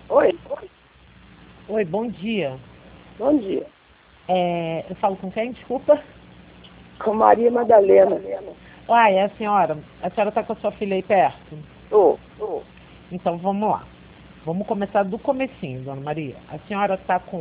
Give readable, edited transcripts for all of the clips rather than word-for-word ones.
Oi, Oi, bom dia. bom dia. Eu falo com quem? Desculpa. Com Maria Madalena. Uai, é a senhora. A senhora está com a sua filha aí perto? Tô. Então vamos lá. Vamos começar do comecinho, dona Maria. A senhora está com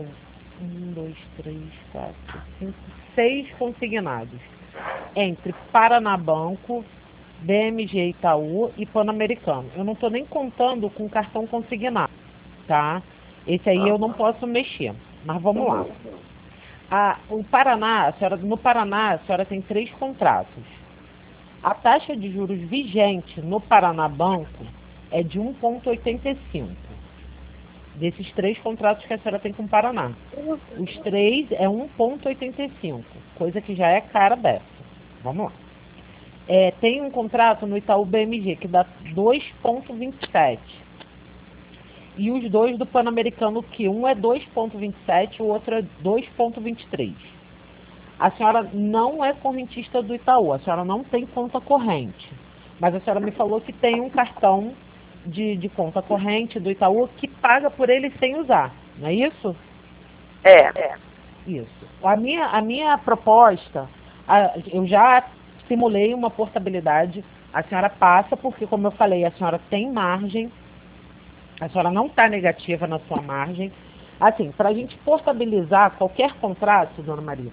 6 consignados entre Paraná Banco, BMG Itaú e Pan-Americano. Eu não estou nem contando com cartão consignado, tá? Esse aí eu não posso mexer. Mas vamos lá. No Paraná, a senhora tem 3 contratos. A taxa de juros vigente no Paraná Banco é de 1,85. Desses 3 contratos que a senhora tem com o Paraná. Os 3 é 1,85, coisa que já é cara beça. Vamos lá. Tem um contrato no Itaú BMG que dá 2,27. E os dois do Pan-Americano, que um é 2,27 e o outro é 2,23. A senhora não é correntista do Itaú, a senhora não tem conta corrente. Mas a senhora me falou que tem um cartão de conta corrente do Itaú que paga por ele sem usar, não é isso? É. Isso. A minha proposta, eu já simulei uma portabilidade, a senhora passa, porque como eu falei, a senhora tem margem, a senhora não está negativa na sua margem. Assim, para a gente portabilizar qualquer contrato, dona Maria,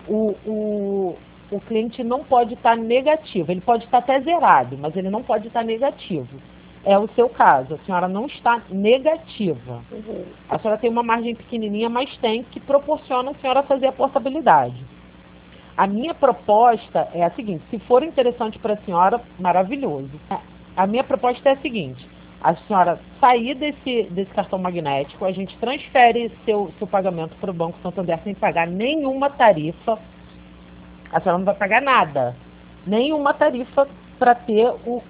o cliente não pode estar negativo, ele pode estar até zerado, mas ele não pode estar negativo. É o seu caso, a senhora não está negativa. A senhora tem uma margem pequenininha, mas tem, que proporciona a senhora fazer a portabilidade. A minha proposta é a seguinte, se for interessante para a senhora, maravilhoso. A minha proposta é a seguinte, a senhora sair desse cartão magnético, a gente transfere seu pagamento para o Banco Santander sem pagar nenhuma tarifa. A senhora não vai pagar nada, nenhuma tarifa para ter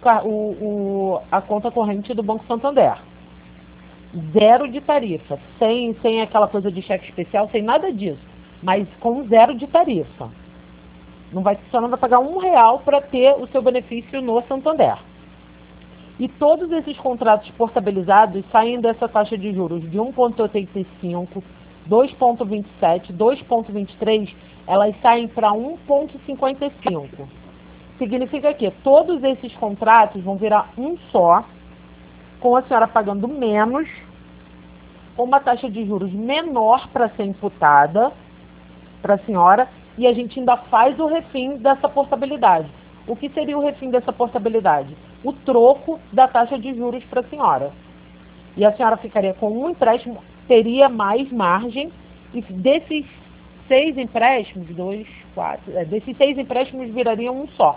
a conta corrente do Banco Santander. Zero de tarifa, sem aquela coisa de cheque especial, sem nada disso, mas com zero de tarifa. A senhora não vai pagar R$1 para ter o seu benefício no Santander. E todos esses contratos portabilizados saem dessa taxa de juros de 1,85, 2,27, 2,23, elas saem para 1,55. Significa que todos esses contratos vão virar um só, com a senhora pagando menos, com uma taxa de juros menor para ser imputada para a senhora, e a gente ainda faz o refim dessa portabilidade. O que seria o refim dessa portabilidade? O troco da taxa de juros para a senhora. E a senhora ficaria com um empréstimo, teria mais margem, e desses 6 empréstimos, desses 6 empréstimos virariam um só.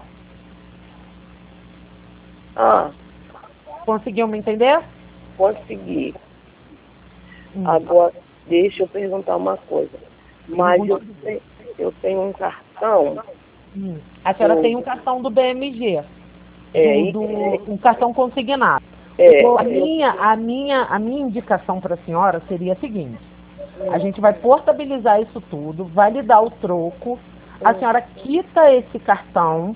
Conseguiu me entender? Consegui. Agora, deixa eu perguntar uma coisa. Mas eu tenho um cartão. A senhora tem um cartão do BMG, um cartão consignado. A minha indicação para a senhora seria a seguinte: a gente vai portabilizar isso tudo, vai lhe dar o troco, a senhora quita esse cartão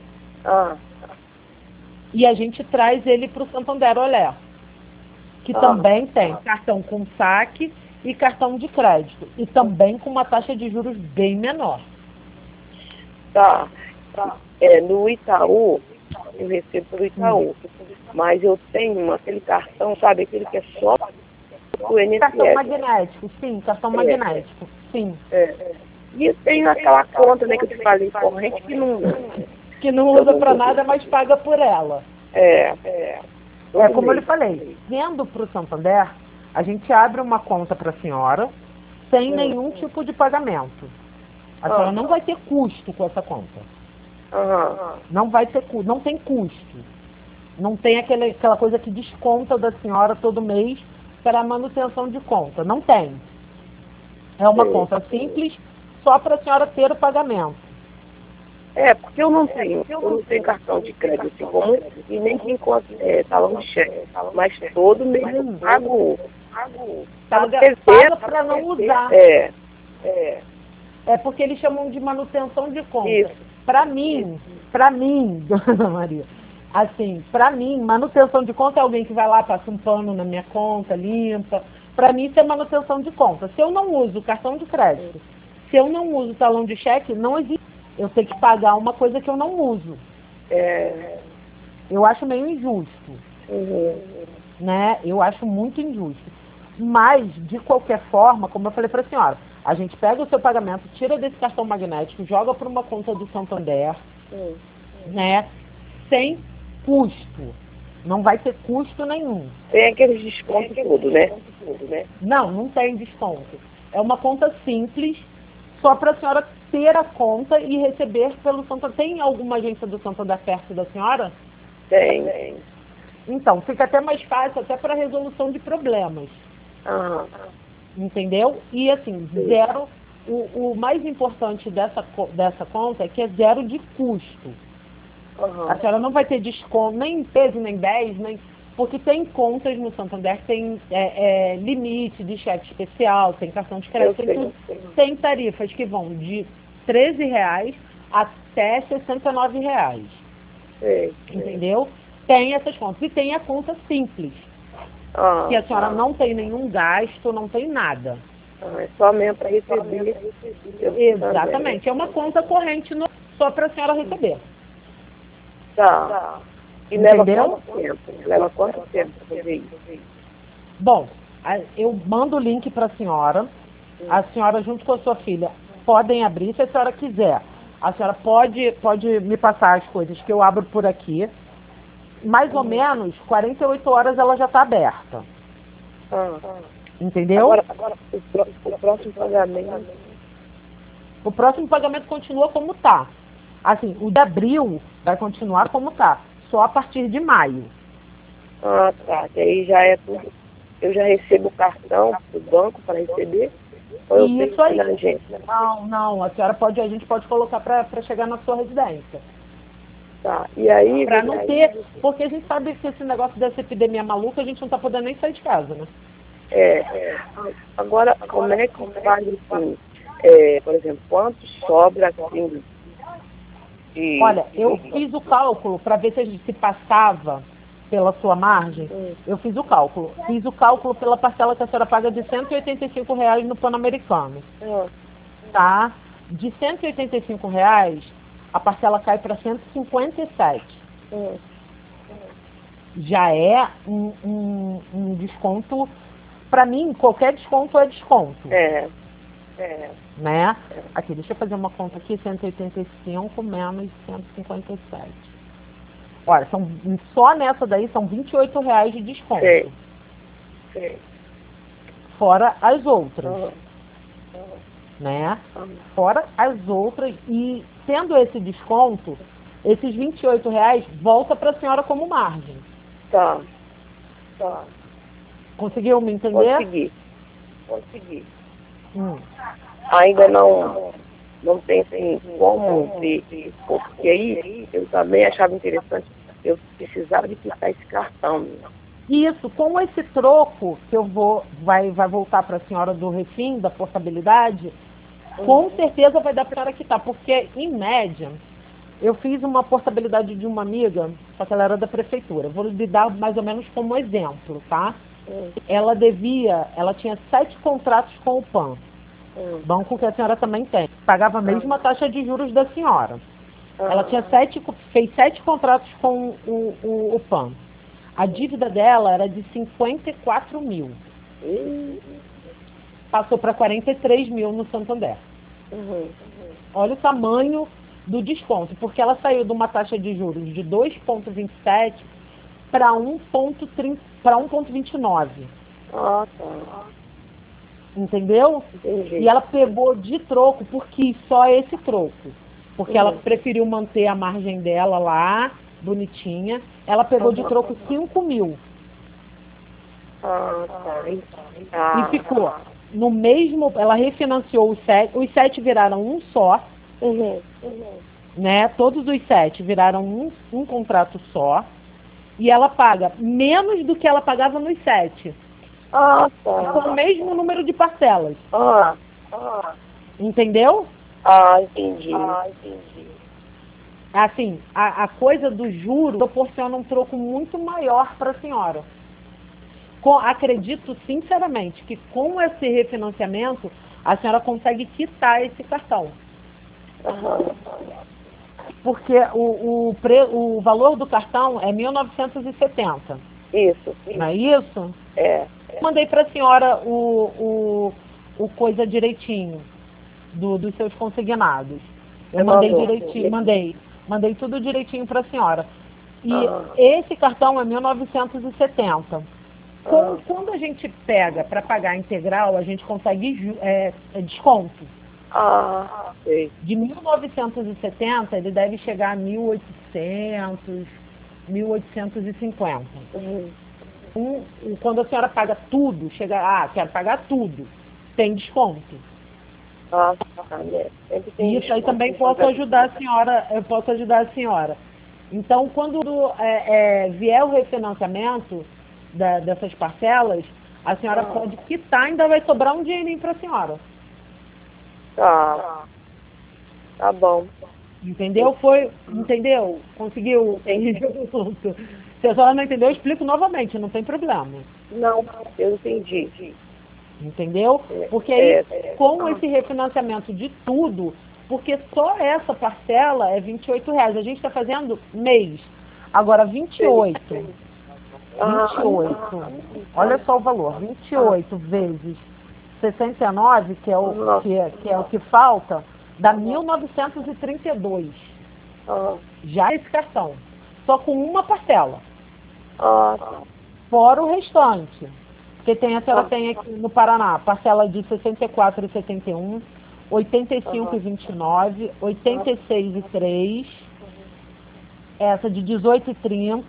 e a gente traz ele para o Santander Olé, que também tem cartão com saque e cartão de crédito, e também com uma taxa de juros bem menor. Tá. No Itaú, eu recebo pelo Itaú. Mas eu tenho aquele cartão, sabe? Aquele que é só do INSS. Cartão magnético, sim, cartão magnético, sim. E eu tenho aquela conta, né, que eu te falei, corrente, que não usa para nada, mas paga por ela. Como eu lhe falei, vendo para o Santander, a gente abre uma conta para a senhora sem nenhum tipo de pagamento. A senhora não vai ter custo com essa conta. Não vai ter custo, não tem custo. Não tem aquela coisa que desconta da senhora todo mês para a manutenção de conta. Não tem. É uma conta simples, só para a senhora ter o pagamento. Porque eu não tenho cartão de crédito assim comum e nem que encontro talão de cheque. Mas todo mês eu pago. Paga para não usar. É porque eles chamam de manutenção de conta. Para mim, dona Maria, assim, para mim, manutenção de conta é alguém que vai lá, passa um pano na minha conta, limpa, Para mim, isso é manutenção de conta. Se eu não uso cartão de crédito, se eu não uso talão de cheque, não existe. Eu tenho que pagar uma coisa que eu não uso. Eu acho meio injusto. Né? Eu acho muito injusto. Mas, de qualquer forma, como eu falei para a senhora, a gente pega o seu pagamento, tira desse cartão magnético, joga para uma conta do Santander, né? Sem custo. Não vai ter custo nenhum. Tem aqueles descontos tudo, né? Não, não tem desconto. É uma conta simples, só para a senhora ter a conta e receber pelo Santander. Tem alguma agência do Santander perto da senhora? Tem. Então, fica até mais fácil, até para resolução de problemas. Entendeu? E assim, zero. O mais importante dessa conta é que é zero de custo. A senhora não vai ter desconto, nem em peso, nem 10, nem. Porque tem contas no Santander que tem limite de cheque especial, tem cartão de crédito, tem tarifas que vão de R$13 até R$69. Entendeu? Tem essas contas. E tem a conta simples, que a senhora não tem nenhum gasto, não tem nada. É só mesmo para receber. Exatamente. É uma conta corrente só para a senhora receber. Tá. E entendeu? Leva quanto tempo para fazer isso? Bom, eu mando o link para a senhora. A senhora, junto com a sua filha, podem abrir se a senhora quiser. A senhora pode me passar as coisas que eu abro por aqui. Mais ou menos 48 horas ela já está aberta. Entendeu? Agora o próximo pagamento. O próximo pagamento continua como está. Assim, o de abril vai continuar como está. Só a partir de maio. Tá. Que aí já é tudo. Eu já recebo o cartão do banco para receber? Ou eu Isso aí. na agência? Não. A gente pode colocar para chegar na sua residência. Tá. E aí... Para não ter... Porque a gente sabe que esse negócio dessa epidemia maluca, a gente não está podendo nem sair de casa, né? Agora, como é que faz assim? Por exemplo, quanto sobra assim? Olha, eu fiz o cálculo para ver se passava pela sua margem. Eu fiz o cálculo. Fiz o cálculo pela parcela que a senhora paga de R$185 no Pan-Americano. Tá? De R$185, a parcela cai para 157. Já é um desconto. Para mim, qualquer desconto é desconto. Né? Aqui, deixa eu fazer uma conta aqui, 185 menos 157. Olha, só nessa daí são R$28 de desconto. Fora as outras. Né? Fora as outras. E tendo esse desconto, esses R$28 volta para a senhora como margem. Tá. Conseguiu me entender? Consegui. Ainda não tem assim, como ver, porque aí eu também achava interessante, eu precisava de quitar esse cartão. Isso, com esse troco que vai voltar para a senhora do refim, da portabilidade, com certeza vai dar para a senhora quitar, porque em média, eu fiz uma portabilidade de uma amiga, só que ela era da prefeitura. Vou lhe dar mais ou menos como exemplo, tá? Ela tinha 7 contratos com o PAN. Banco que a senhora também tem. Pagava a mesma taxa de juros da senhora. Ela fez 7 contratos com o PAN. A dívida dela era de 54 mil. Passou para 43 mil no Santander. Olha o tamanho do desconto, porque ela saiu de uma taxa de juros de 2,27 para 1,29. Tá. Entendeu? Entendi. E ela pegou de troco, porque só esse troco. Porque ela preferiu manter a margem dela lá, bonitinha. Ela pegou de troco 5 mil. E ficou no mesmo... Ela refinanciou os 7. Os 7 viraram um só. Né? Todos os 7 viraram um contrato só. E ela paga menos do que ela pagava nos 7. Com o mesmo número de parcelas. Entendeu? Entendi. Assim, a coisa do juro proporciona um troco muito maior para a senhora. Acredito sinceramente que com esse refinanciamento a senhora consegue quitar esse cartão. Aham. Porque o valor do cartão é 1.970. Isso. Não é isso? É. Mandei para a senhora o coisa direitinho dos seus consignados. Eu mandei direitinho, mandei tudo direitinho para a senhora. E esse cartão é 1.970. Quando a gente pega para pagar integral, a gente consegue desconto. Sei. De 1.970, ele deve chegar a 1.800, 1.850. Quando a senhora paga tudo, quero pagar tudo, tem desconto. Isso aí também posso ajudar a senhora, eu posso ajudar a senhora. Então, quando vier o refinanciamento dessas parcelas, a senhora pode quitar, ainda vai sobrar um dinheirinho para a senhora. Tá bom. Entendeu? Entendeu? Conseguiu? Se a senhora não entendeu, eu explico novamente, não tem problema. Não, eu entendi. Entendeu? Porque aí, com esse refinanciamento de tudo, porque só essa parcela é R$28. A gente está fazendo mês. Agora, 28. 28. Olha só o valor. 28 vezes 69, que é o que falta, dá 1.932. Já esse cartão. Só com uma parcela. Fora o restante. Porque a senhora tem aqui no Paraná, parcela de 64,71, 85,29, 86,3, essa de 18,30,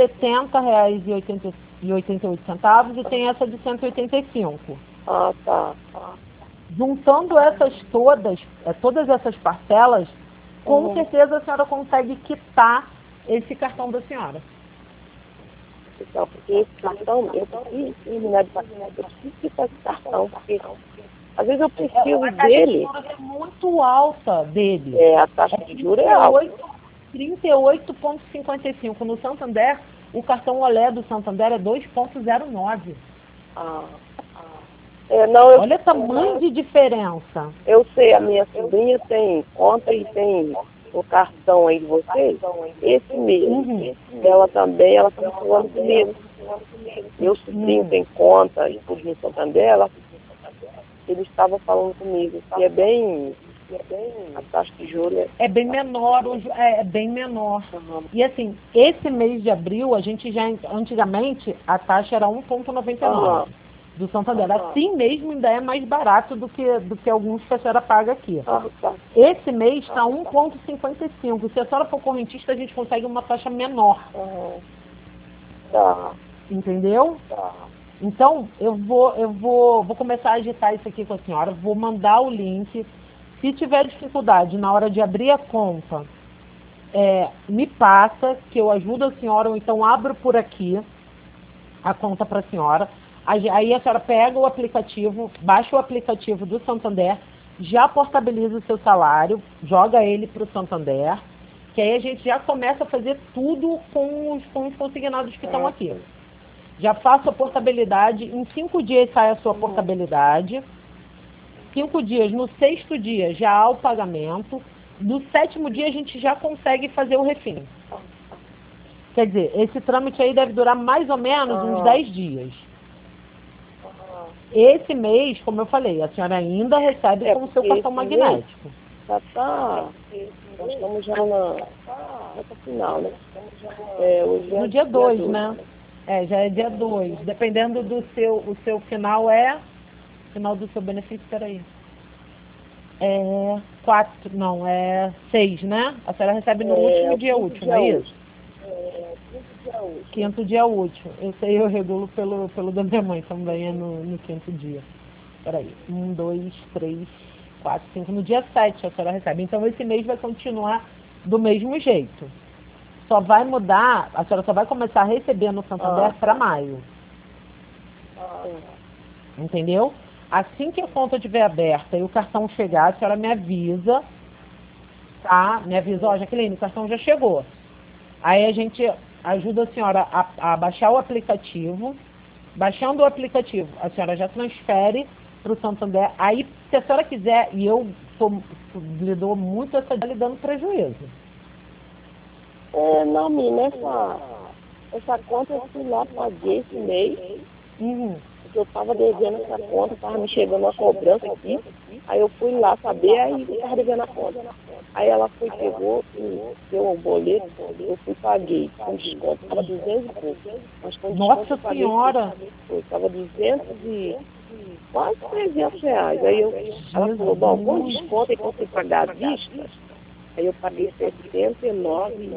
R$70,88 e tem essa de 185. Tá. Juntando todas essas parcelas, com certeza a senhora consegue quitar esse cartão da senhora. Então, porque esse cartão, eu preciso terminar de pagar, eu preciso quitar esse cartão, porque às vezes eu preciso dele. A taxa de juros é muito alta dele. A taxa de juros é alta. 38,55. No Santander, o cartão Olé do Santander é 2,09. Olha o tamanho de diferença. Eu sei, a minha sobrinha tem conta e tem o cartão aí de vocês, esse mesmo. Ela também, ela está falando comigo. Meu sobrinho tem conta e tudo no Santander, ele estava falando comigo, que é bem, a taxa de juros é bem menor, é bem menor. E assim, esse mês de abril, a gente já, antigamente, a taxa era 1,99 do Santander. Assim mesmo ainda é mais barato do que alguns que a senhora paga aqui. Esse mês está 1,55. Se a senhora for correntista, a gente consegue uma taxa menor. Entendeu? Então, eu vou começar a agitar isso aqui com a senhora, vou mandar o link. Se tiver dificuldade na hora de abrir a conta, me passa, que eu ajudo a senhora, ou então abro por aqui a conta para a senhora. Aí a senhora pega o aplicativo, baixa o aplicativo do Santander, já portabiliza o seu salário, joga ele para o Santander, que aí a gente já começa a fazer tudo com os consignados que estão aqui. Já faço a portabilidade, em 5 dias sai a sua portabilidade, 5 dias, no 6º dia já há o pagamento, no 7º dia a gente já consegue fazer o refim. Quer dizer, esse trâmite aí deve durar mais ou menos uns 10 dias. Esse mês, como eu falei, a senhora ainda recebe com o seu cartão magnético. Nós estamos já na final, né? No dia 2, né? Já é dia 2. Dependendo do o seu final final do seu benefício, peraí. 6, né? A senhora recebe no último dia útil, não é isso? Quinto dia útil. Esse aí eu regulo pelo da minha mãe também, é no 5º dia. Peraí. 1, 2, 3, 4, 5. No dia 7 a senhora recebe. Então esse mês vai continuar do mesmo jeito. Só vai mudar, a senhora só vai começar a receber no Santander para maio. Entendeu? Assim que a conta estiver aberta e o cartão chegar, a senhora me avisa, tá? Me avisa, Jaqueline, o cartão já chegou. Aí a gente ajuda a senhora a baixar o aplicativo, baixando o aplicativo, a senhora já transfere para o Santander. Aí, se a senhora quiser, e eu lidou muito essa lhe dando prejuízo. Não, menina, essa conta eu fui lá, paguei esse mês. Porque eu estava devendo essa conta, estava me chegando uma cobrança aqui. Aí eu fui lá saber, aí eu estava devendo a conta. Aí ela pegou e deu o boleto, eu fui paguei, com desconto, estava 200 e pouco. Mas com desconto, Nossa Senhora! Estava 200 e quase 300 reais. Aí ela falou, bom, com desconto e consegui pagar à vista. Aí eu paguei 79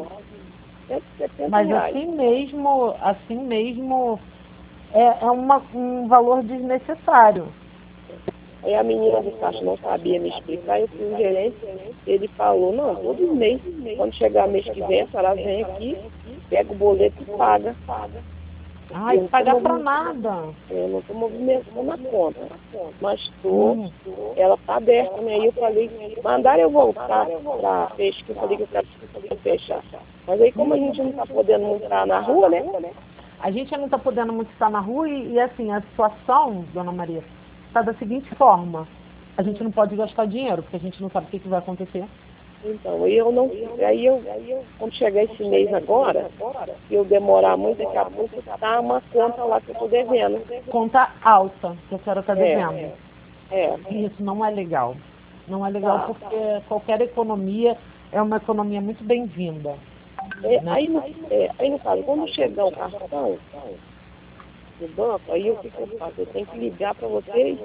Mas reais. assim mesmo é um valor desnecessário. Aí a menina do caixa não sabia me explicar, eu fui o gerente, ele falou, não, todo mês, quando chegar mês que vem, a senhora vem aqui, pega o boleto e paga. Ai, pagar pra nada. Eu não estou movimentando a conta, mas estou, ela está aberta, né? Aí eu falei, mandaram eu voltar para fechar, que eu falei que eu quero fechar. Mas aí como a gente não está podendo entrar na rua, né? A gente não está podendo muito estar na rua e assim, a situação, dona Maria, está da seguinte forma. A gente não pode gastar dinheiro, porque a gente não sabe o que vai acontecer. Então, aí eu, quando chegar esse mês agora, se eu demorar muito, daqui a pouco tá uma conta lá que eu estou devendo. Conta alta que a senhora está devendo. É. Isso não é legal. Não é legal porque qualquer economia é uma economia muito bem-vinda. Né? Aí no caso, quando chegar o cartão do banco, aí o que eu faço? Eu tenho que ligar para vocês?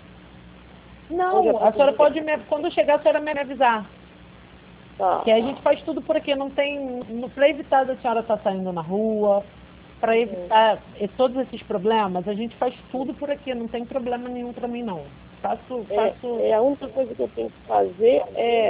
Não, a senhora pode, quando chegar, a senhora me avisar. Que a gente faz tudo por aqui, não tem, para evitar da senhora estar saindo na rua, para evitar todos esses problemas, a gente faz tudo por aqui, não tem problema nenhum para mim não. Faço. A única coisa que eu tenho que fazer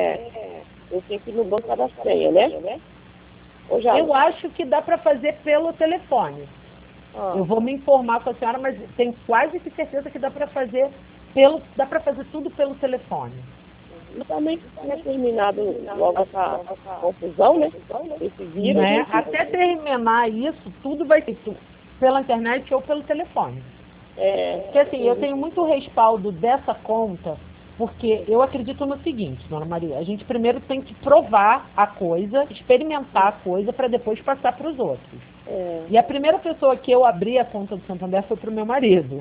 eu tenho que ir no banco da senha, né? Eu acho que dá para fazer pelo telefone. Eu vou me informar com a senhora, mas tenho quase que certeza que dá para fazer tudo pelo telefone. E também tinha terminado logo essa confusão, né? Esse vírus. Né? Até terminar isso, tudo vai ser pela internet ou pelo telefone. Porque assim, eu tenho muito respaldo dessa conta, porque eu acredito no seguinte, dona Maria, a gente primeiro tem que provar a coisa, experimentar a coisa, para depois passar para os outros. E a primeira pessoa que eu abri a conta do Santander foi para o meu marido.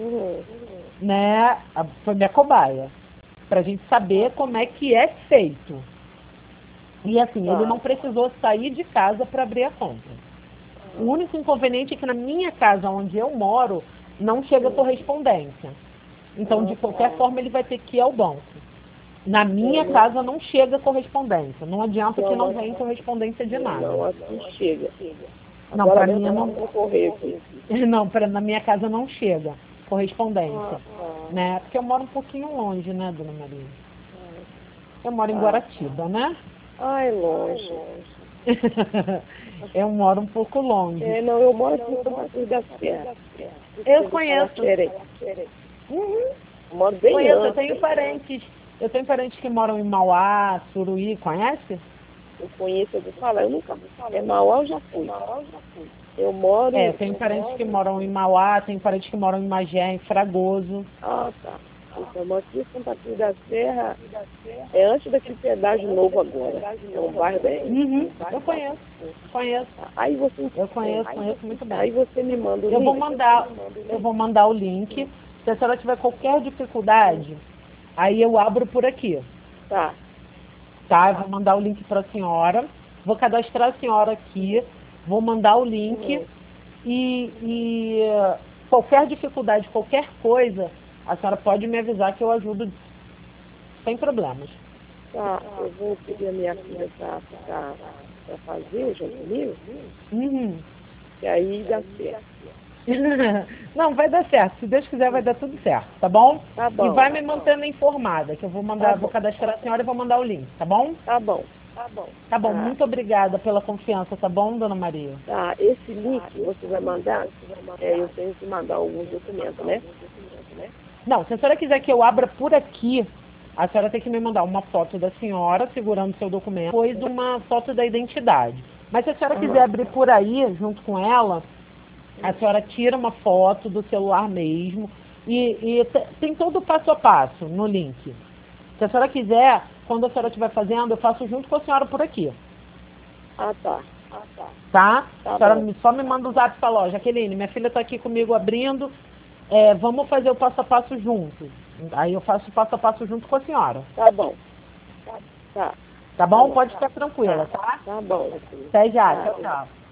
Né? Foi minha cobaia. Para a gente saber como é que é feito. E assim, ele não precisou sair de casa para abrir a conta. O único inconveniente é que na minha casa, onde eu moro, não chega correspondência. Então, de qualquer forma, ele vai ter que ir ao banco. Na minha casa não chega correspondência. Não adianta que não venha correspondência de nada. Não, assim chega. Não, para mim não. Não, na minha casa não chega correspondência. Né? Porque eu moro um pouquinho longe, né, dona Maria? Eu moro em Guaratiba, né? Ai, longe. Eu moro um pouco longe. Não, eu moro aqui no Santa Cruz da Serra. Eu conheço. Moro bem conheço, longe. Eu tenho parentes que moram em Mauá, Suruí, conhece? Eu conheço, eu vou falar, eu nunca vou falar. Mauá eu já fui. Eu moro tem parentes que moram em Mauá, tem parentes que moram em Magé, em Fragoso. Ah, tá. Eu moro aqui em Santa Cruz da Serra, antes daquele pedágio novo agora. É um bairro bem... Eu conheço. Aí você... Eu conheço muito bem. Aí você me manda o link. Eu vou mandar o link. Se a senhora tiver qualquer dificuldade, aí eu abro por aqui. Tá, eu vou mandar o link para a senhora. Vou cadastrar a senhora aqui. Vou mandar o link. E qualquer dificuldade, qualquer coisa, a senhora pode me avisar que eu ajudo sem problemas. Tá, eu vou pedir a minha filha para fazer junto comigo. E aí dá certo. Não, vai dar certo. Se Deus quiser, vai dar tudo certo, tá bom? Tá bom. E vai me mantendo informada, que eu vou vou cadastrar a senhora e vou mandar o link, tá bom? Tá bom. Tá bom, muito obrigada pela confiança, tá bom, dona Maria? Tá, esse link você vai mandar, eu tenho que mandar alguns documentos, né? Não, se a senhora quiser que eu abra por aqui, a senhora tem que me mandar uma foto da senhora segurando seu documento, depois uma foto da identidade. Mas se a senhora quiser abrir por aí, junto com ela, A senhora tira uma foto do celular mesmo e tem todo o passo a passo no link. Se a senhora quiser, quando a senhora estiver fazendo, eu faço junto com a senhora por aqui. Ah, tá. Tá? Tá A senhora bom. só me manda o zap pra loja. Jaqueline, minha filha está aqui comigo abrindo. Vamos fazer o passo a passo junto. Aí eu faço o passo a passo junto com a senhora. Tá bom. Tá. Tá bom? Pode ficar tranquila, tá? Tá bom. Até já. Tá. Tchau, tchau.